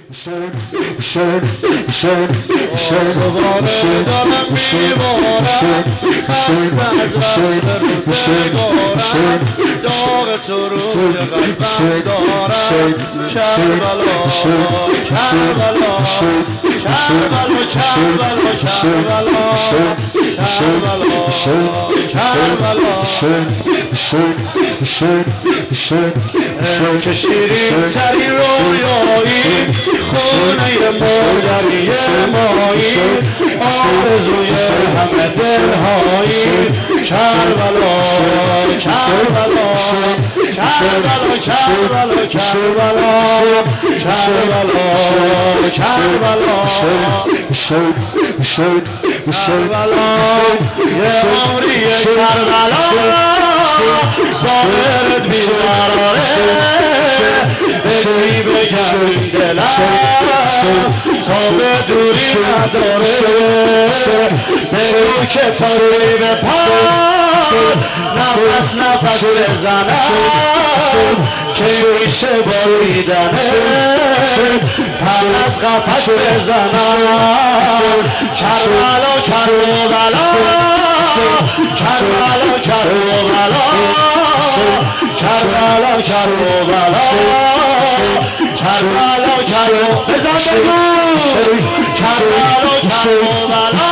داغ تو روی قلبم دارم کربلا که شیرین ترین رویایی خونه مادری مایی آرزوی همه دلهایی کربلا کربلا کربلا کربلا کربلا کربلا کربلا یه عمری کربلا ظاهرت بیقراره بگی بگم این دلم تا به دوری نداره بگو که تا روی به پا نفس نفس بزنم که میشه باریدنه پر از قفس بزنم کربلا کربلا کربلا کربلا کربلا کربلا کربلا کربلا بزن بگو کربلا کربلا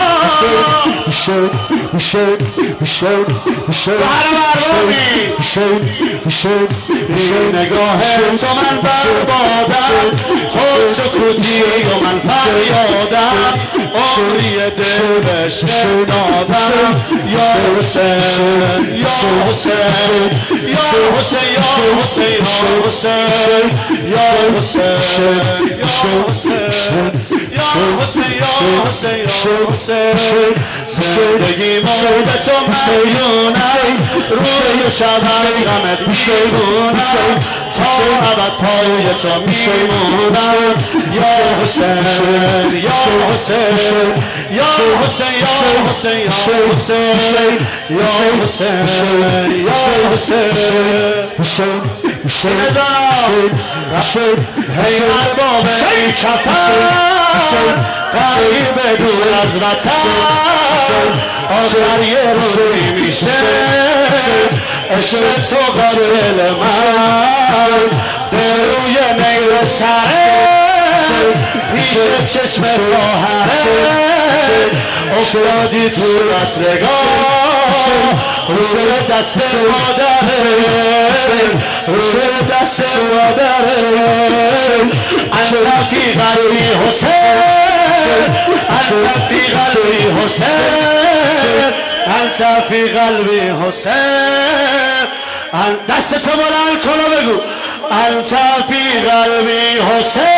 نگاه تو من بربادم تو سکوتی و من فریادم عمری دل بهش دادم یا حسین یا حسین یا حسین یا حسین یا حسین یا حسین یا حسین یا حسین یا حسین زندگی مورد تو میونم روی شب غمت میشونم تا ابد پای تو میمونم یا حسین یا حسین یا حسین یا حسین یا حسین یا حسین یا حسین سینه زنم هی ارباب ای کفن قریب دور از وطن آخر یه روزی میشه عشق تو قاتل من به روی نیل سره پیش چشم راهره افتادی تو رترگاه روی دست مادره روی دست مادره انت فی قلبی حسین انت فی قلبی حسین انت فی قلبی حسین دست تو بلند کن و بگو انت فی قلبی حسین